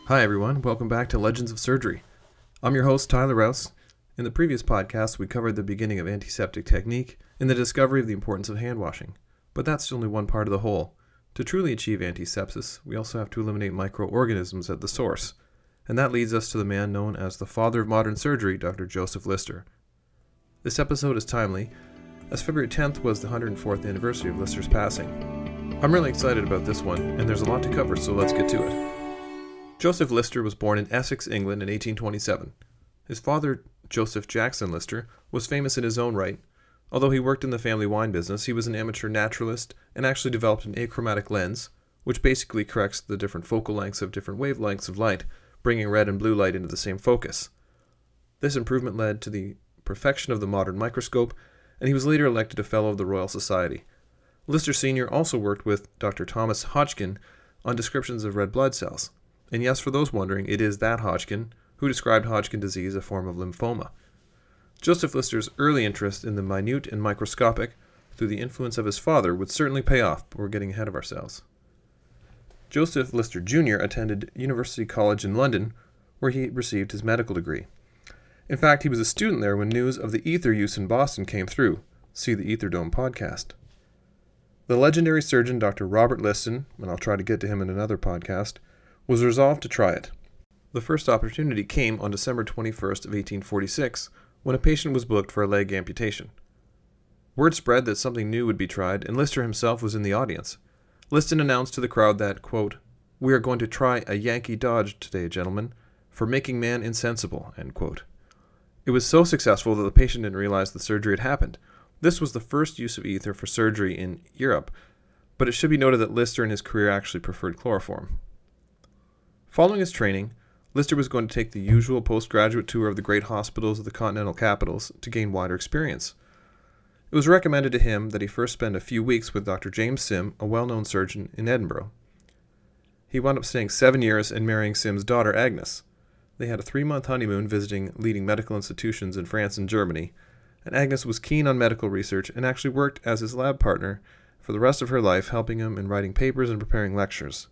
Hi everyone, welcome back to Legends of Surgery. I'm your host Tyler Rouse. In the previous podcast, we covered the beginning of antiseptic technique and the discovery of the importance of hand washing. But that's only one part of the whole. To truly achieve antisepsis, we also have to eliminate microorganisms at the source. And that leads us to the man known as the father of modern surgery, Dr. Joseph Lister. This episode is timely, as February 10th was the 104th anniversary of Lister's passing. I'm really excited about this one, and there's a lot to cover, so let's get to it. Joseph Lister was born in Essex, England in 1827. His father, Joseph Jackson Lister, was famous in his own right. Although he worked in the family wine business, he was an amateur naturalist and actually developed an achromatic lens, which basically corrects the different focal lengths of different wavelengths of light, bringing red and blue light into the same focus. This improvement led to the perfection of the modern microscope, and he was later elected a Fellow of the Royal Society. Lister Sr. also worked with Dr. Thomas Hodgkin on descriptions of red blood cells. And yes, for those wondering, it is that Hodgkin who described Hodgkin disease, a form of lymphoma. Joseph Lister's early interest in the minute and microscopic, through the influence of his father, would certainly pay off, but we're getting ahead of ourselves. Joseph Lister Jr. attended University College in London, where he received his medical degree. In fact, he was a student there when news of the ether use in Boston came through. See the Ether Dome podcast. The legendary surgeon Dr. Robert Liston, and I'll try to get to him in another podcast, was resolved to try it. The first opportunity came on December 21st of 1846, when a patient was booked for a leg amputation. Word spread that something new would be tried, and Lister himself was in the audience. Liston announced to the crowd that, quote, "We are going to try a Yankee Dodge today, gentlemen, for making man insensible," end quote. It was so successful that the patient didn't realize the surgery had happened. This was the first use of ether for surgery in Europe, but it should be noted that Lister in his career actually preferred chloroform. Following his training, Lister was going to take the usual postgraduate tour of the great hospitals of the continental capitals to gain wider experience. It was recommended to him that he first spend a few weeks with Dr. James Sim, a well-known surgeon in Edinburgh. He wound up staying 7 years and marrying Sim's daughter Agnes. They had a 3-month honeymoon visiting leading medical institutions in France and Germany, and Agnes was keen on medical research and actually worked as his lab partner for the rest of her life, helping him in writing papers and preparing lectures.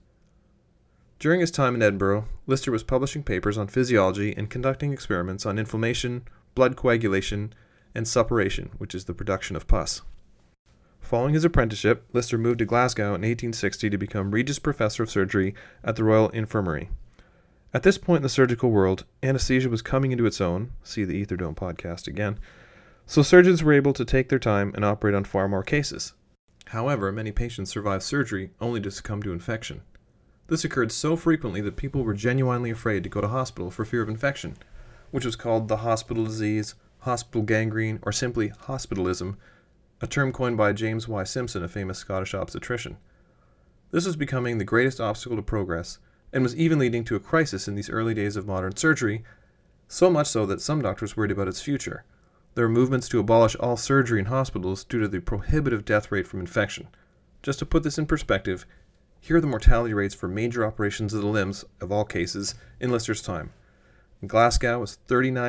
During his time in Edinburgh, Lister was publishing papers on physiology and conducting experiments on inflammation, blood coagulation, and suppuration, which is the production of pus. Following his apprenticeship, Lister moved to Glasgow in 1860 to become Regius Professor of Surgery at the Royal Infirmary. At this point in the surgical world, anesthesia was coming into its own, see the Ether Dome podcast again, so surgeons were able to take their time and operate on far more cases. However, many patients survived surgery only to succumb to infection. This occurred so frequently that people were genuinely afraid to go to hospital for fear of infection, which was called the hospital disease, hospital gangrene, or simply hospitalism, a term coined by James Y. Simpson, a famous Scottish obstetrician. This was becoming the greatest obstacle to progress, and was even leading to a crisis in these early days of modern surgery, so much so that some doctors worried about its future. There were movements to abolish all surgery in hospitals due to the prohibitive death rate from infection. Just to put this in perspective, here are the mortality rates for major operations of the limbs of all cases in Lister's time. In Glasgow was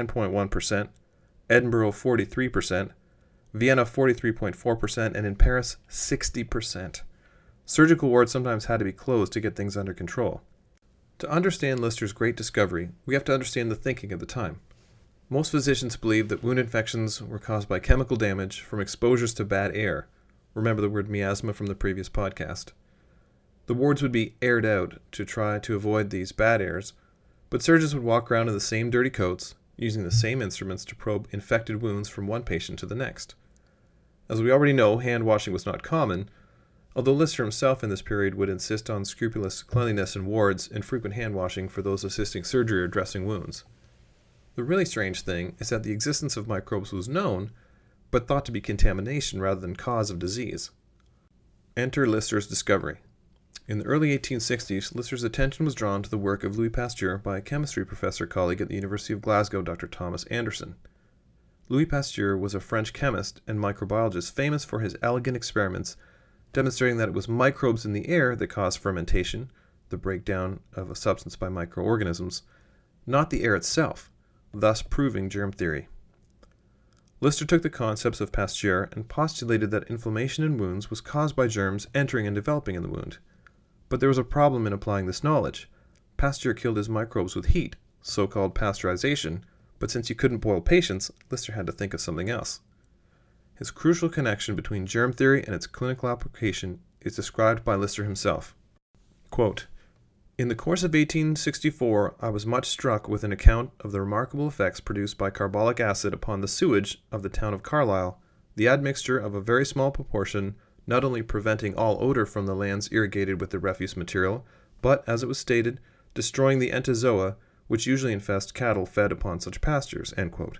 39.1%, Edinburgh 43%, Vienna 43.4%, and in Paris 60%. Surgical wards sometimes had to be closed to get things under control. To understand Lister's great discovery, we have to understand the thinking of the time. Most physicians believed that wound infections were caused by chemical damage from exposures to bad air. Remember the word miasma from the previous podcast. The wards would be aired out to try to avoid these bad airs, but surgeons would walk around in the same dirty coats, using the same instruments to probe infected wounds from one patient to the next. As we already know, hand washing was not common, although Lister himself in this period would insist on scrupulous cleanliness in wards and frequent hand washing for those assisting surgery or dressing wounds. The really strange thing is that the existence of microbes was known, but thought to be contamination rather than cause of disease. Enter Lister's discovery. In the early 1860s, Lister's attention was drawn to the work of Louis Pasteur by a chemistry professor colleague at the University of Glasgow, Dr. Thomas Anderson. Louis Pasteur was a French chemist and microbiologist famous for his elegant experiments demonstrating that it was microbes in the air that caused fermentation, the breakdown of a substance by microorganisms, not the air itself, thus proving germ theory. Lister took the concepts of Pasteur and postulated that inflammation in wounds was caused by germs entering and developing in the wound. But there was a problem in applying this knowledge. Pasteur killed his microbes with heat, so-called pasteurization, but since you couldn't boil patients, Lister had to think of something else. His crucial connection between germ theory and its clinical application is described by Lister himself. Quote, "In the course of 1864, I was much struck with an account of the remarkable effects produced by carbolic acid upon the sewage of the town of Carlisle, the admixture of a very small proportion not only preventing all odor from the lands irrigated with the refuse material, but, as it was stated, destroying the entozoa which usually infest cattle fed upon such pastures." End quote.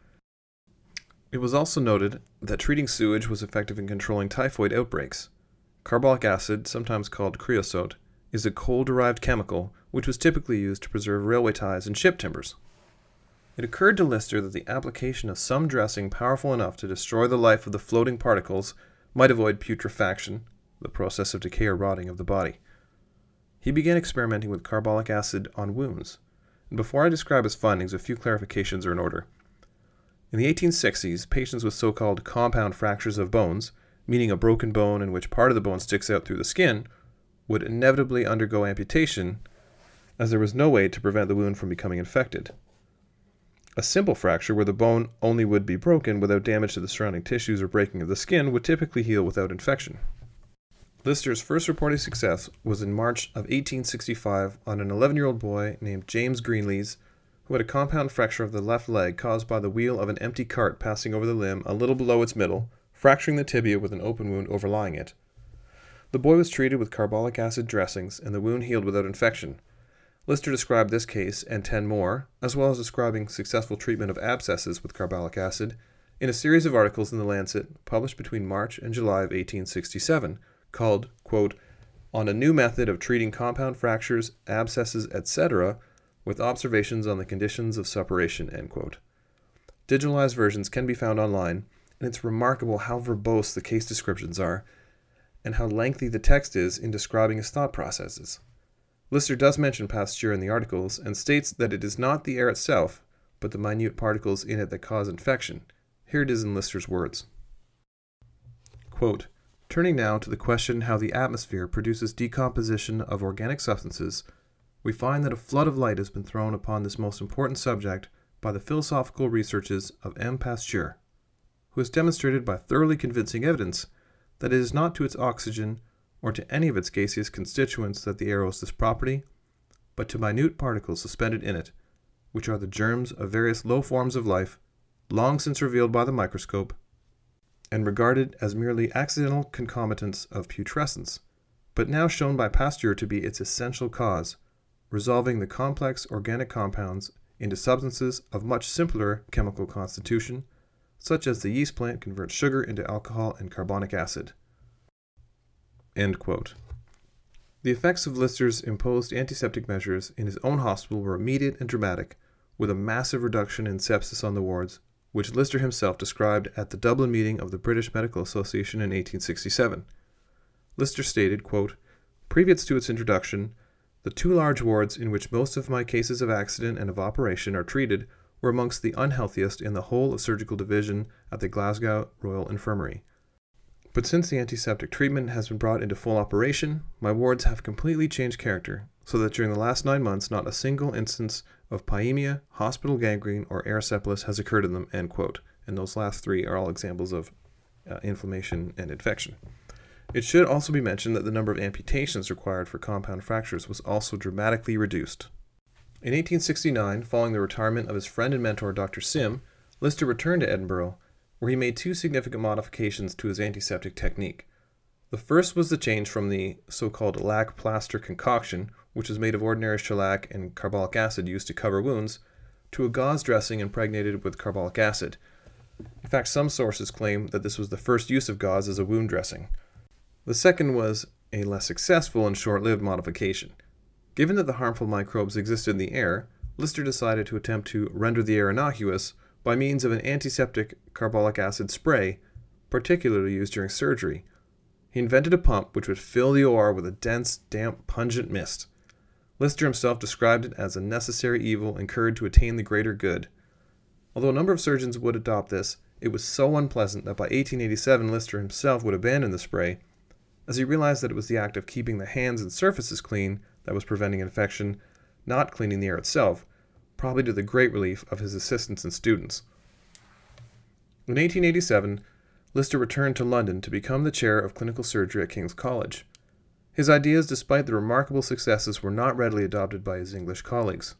It was also noted that treating sewage was effective in controlling typhoid outbreaks. Carbolic acid, sometimes called creosote, is a coal-derived chemical which was typically used to preserve railway ties and ship timbers. It occurred to Lister that the application of some dressing powerful enough to destroy the life of the floating particles might avoid putrefaction, the process of decay or rotting of the body. He began experimenting with carbolic acid on wounds, and before I describe his findings, a few clarifications are in order. In the 1860s, patients with so-called compound fractures of bones, meaning a broken bone in which part of the bone sticks out through the skin, would inevitably undergo amputation, as there was no way to prevent the wound from becoming infected. A simple fracture, where the bone only would be broken without damage to the surrounding tissues or breaking of the skin, would typically heal without infection. Lister's first reported success was in March of 1865 on an 11-year-old boy named James Greenlees, who had a compound fracture of the left leg caused by the wheel of an empty cart passing over the limb a little below its middle, fracturing the tibia with an open wound overlying it. The boy was treated with carbolic acid dressings, and the wound healed without infection. Lister described this case and 10 more, as well as describing successful treatment of abscesses with carbolic acid, in a series of articles in The Lancet published between March and July of 1867, called, quote, "On a New Method of Treating Compound Fractures, Abscesses, etc., with Observations on the Conditions of Suppuration." End quote. Digitalized versions can be found online, and it's remarkable how verbose the case descriptions are, and how lengthy the text is in describing his thought processes. Lister does mention Pasteur in the articles and states that it is not the air itself, but the minute particles in it that cause infection. Here it is in Lister's words. Quote, "Turning now to the question how the atmosphere produces decomposition of organic substances, we find that a flood of light has been thrown upon this most important subject by the philosophical researches of M. Pasteur, who has demonstrated by thoroughly convincing evidence that it is not to its oxygen or to any of its gaseous constituents that the air owes this property, but to minute particles suspended in it, which are the germs of various low forms of life, long since revealed by the microscope, and regarded as merely accidental concomitants of putrescence, but now shown by Pasteur to be its essential cause, resolving the complex organic compounds into substances of much simpler chemical constitution, such as the yeast plant converts sugar into alcohol and carbonic acid." End quote. The effects of Lister's imposed antiseptic measures in his own hospital were immediate and dramatic, with a massive reduction in sepsis on the wards, which Lister himself described at the Dublin meeting of the British Medical Association in 1867. Lister stated, quote, "Previous to its introduction, the 2 large wards in which most of my cases of accident and of operation are treated were amongst the unhealthiest in the whole of surgical division at the Glasgow Royal Infirmary. But since the antiseptic treatment has been brought into full operation, my wards have completely changed character, so that during the last 9 months not a single instance of pyemia, hospital gangrene, or erysipelas has occurred in them." End quote. And those last 3 are all examples of inflammation and infection. It should also be mentioned that the number of amputations required for compound fractures was also dramatically reduced. In 1869, following the retirement of his friend and mentor Dr. Sim, Lister returned to Edinburgh, where he made 2 significant modifications to his antiseptic technique. The first was the change from the so-called lac plaster concoction, which was made of ordinary shellac and carbolic acid used to cover wounds, to a gauze dressing impregnated with carbolic acid. In fact, some sources claim that this was the first use of gauze as a wound dressing. The second was a less successful and short-lived modification. Given that the harmful microbes existed in the air, Lister decided to attempt to render the air innocuous by means of an antiseptic carbolic acid spray, particularly used during surgery. He invented a pump which would fill the OR with a dense, damp, pungent mist. Lister himself described it as a necessary evil incurred to attain the greater good. Although a number of surgeons would adopt this, it was so unpleasant that by 1887 Lister himself would abandon the spray, as he realized that it was the act of keeping the hands and surfaces clean that was preventing infection, not cleaning the air itself, probably to the great relief of his assistants and students. In 1887, Lister returned to London to become the chair of clinical surgery at King's College. His ideas, despite the remarkable successes, were not readily adopted by his English colleagues.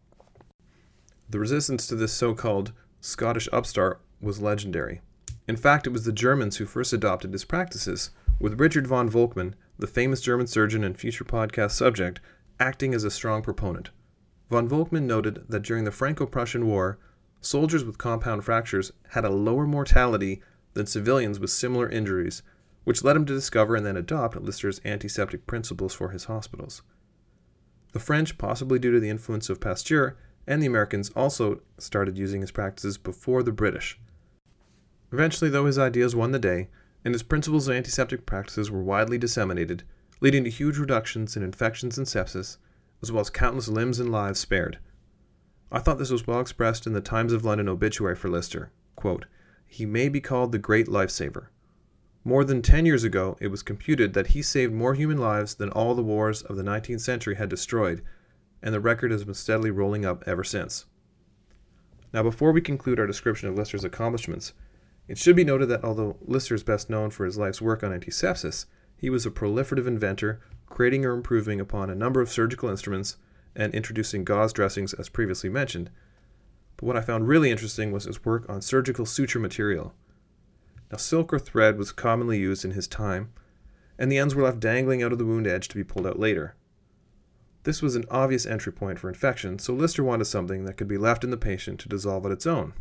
The resistance to this so-called Scottish upstart was legendary. In fact, it was the Germans who first adopted his practices, with Richard von Volkmann, the famous German surgeon and future podcast subject, acting as a strong proponent. Von Volkmann noted that during the Franco-Prussian War, soldiers with compound fractures had a lower mortality than civilians with similar injuries, which led him to discover and then adopt Lister's antiseptic principles for his hospitals. The French, possibly due to the influence of Pasteur, and the Americans also started using his practices before the British. Eventually, though, his ideas won the day, and his principles of antiseptic practices were widely disseminated, leading to huge reductions in infections and sepsis, as well as countless limbs and lives spared. I thought this was well expressed in the Times of London obituary for Lister. Quote, "He may be called the great lifesaver. More than 10 years ago, it was computed that he saved more human lives than all the wars of the 19th century had destroyed, and the record has been steadily rolling up ever since." Now, before we conclude our description of Lister's accomplishments, it should be noted that although Lister is best known for his life's work on antisepsis, he was a proliferative inventor, creating or improving upon a number of surgical instruments and introducing gauze dressings as previously mentioned. But what I found really interesting was his work on surgical suture material. Now, silk or thread was commonly used in his time, and the ends were left dangling out of the wound edge to be pulled out later. This was an obvious entry point for infection, so Lister wanted something that could be left in the patient to dissolve on its own.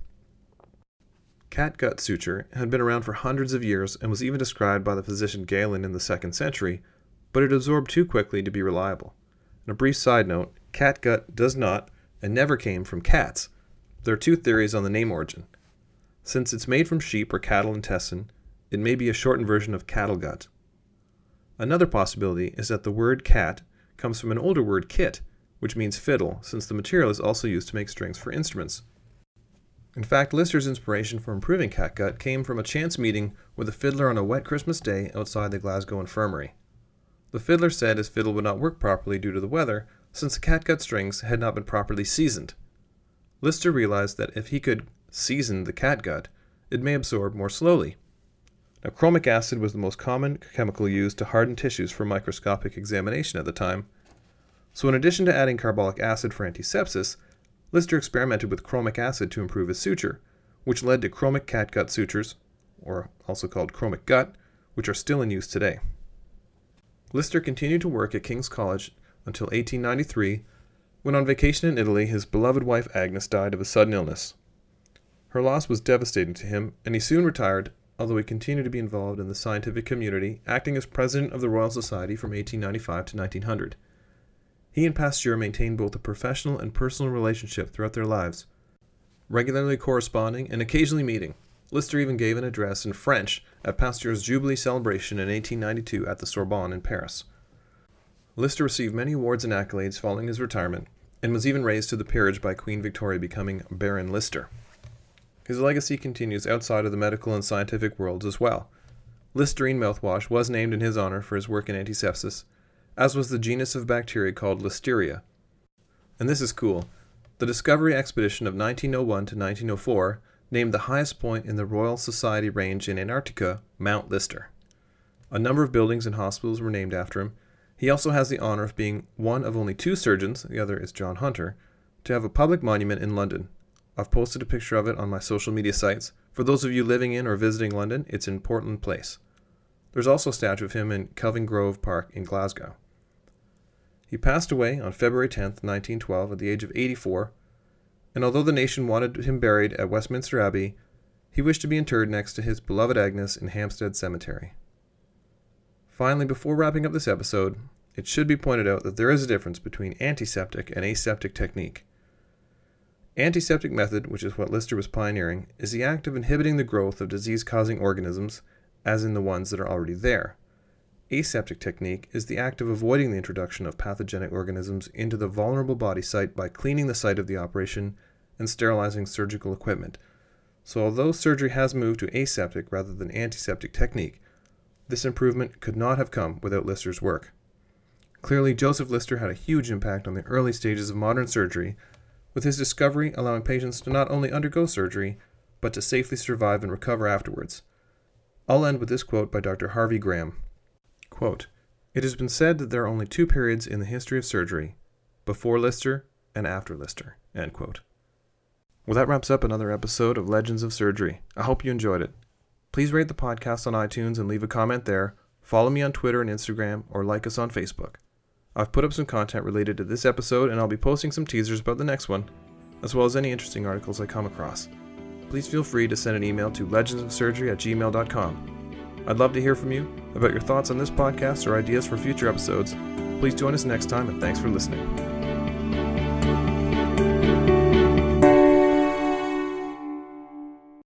Catgut suture had been around for hundreds of years and was even described by the physician Galen in the 2nd century, but it absorbed too quickly to be reliable. And a brief side note, catgut does not and never came from cats. There are two theories on the name origin. Since it's made from sheep or cattle intestine, it may be a shortened version of cattlegut. Another possibility is that the word cat comes from an older word kit, which means fiddle, since the material is also used to make strings for instruments. In fact, Lister's inspiration for improving catgut came from a chance meeting with a fiddler on a wet Christmas day outside the Glasgow Infirmary. The fiddler said his fiddle would not work properly due to the weather, since the catgut strings had not been properly seasoned. Lister realized that if he could season the catgut, it may absorb more slowly. Now, chromic acid was the most common chemical used to harden tissues for microscopic examination at the time. So in addition to adding carbolic acid for antisepsis, Lister experimented with chromic acid to improve his suture, which led to chromic catgut sutures, or also called chromic gut, which are still in use today. Lister continued to work at King's College until 1893, when on vacation in Italy his beloved wife Agnes died of a sudden illness. Her loss was devastating to him, and he soon retired, although he continued to be involved in the scientific community, acting as president of the Royal Society from 1895 to 1900. He and Pasteur maintained both a professional and personal relationship throughout their lives, regularly corresponding and occasionally meeting. Lister even gave an address in French at Pasteur's Jubilee celebration in 1892 at the Sorbonne in Paris. Lister received many awards and accolades following his retirement, and was even raised to the peerage by Queen Victoria, becoming Baron Lister. His legacy continues outside of the medical and scientific worlds as well. Listerine mouthwash was named in his honor for his work in antisepsis, as was the genus of bacteria called Listeria. And this is cool. The Discovery Expedition of 1901 to 1904 named the highest point in the Royal Society range in Antarctica Mount Lister. A number of buildings and hospitals were named after him. He also has the honor of being one of only two surgeons, the other is John Hunter, to have a public monument in London. I've posted a picture of it on my social media sites. For those of you living in or visiting London, it's in Portland Place. There's also a statue of him in Kelvin Grove Park in Glasgow. He passed away on February 10, 1912, at the age of 84, and although the nation wanted him buried at Westminster Abbey, he wished to be interred next to his beloved Agnes in Hampstead Cemetery. Finally, before wrapping up this episode, it should be pointed out that there is a difference between antiseptic and aseptic technique. Antiseptic method, which is what Lister was pioneering, is the act of inhibiting the growth of disease-causing organisms, as in the ones that are already there. Aseptic technique is the act of avoiding the introduction of pathogenic organisms into the vulnerable body site by cleaning the site of the operation and sterilizing surgical equipment. So although surgery has moved to aseptic rather than antiseptic technique, this improvement could not have come without Lister's work. Clearly, Joseph Lister had a huge impact on the early stages of modern surgery, with his discovery allowing patients to not only undergo surgery, but to safely survive and recover afterwards. I'll end with this quote by Dr. Harvey Graham. Quote, "It has been said that there are only two periods in the history of surgery, before Lister and after Lister." End quote. Well, that wraps up another episode of Legends of Surgery. I hope you enjoyed it. Please rate the podcast on iTunes and leave a comment there. Follow me on Twitter and Instagram, or like us on Facebook. I've put up some content related to this episode, and I'll be posting some teasers about the next one, as well as any interesting articles I come across. Please feel free to send an email to legendsofsurgery@gmail.com. I'd love to hear from you about your thoughts on this podcast or ideas for future episodes. Please join us next time, and thanks for listening.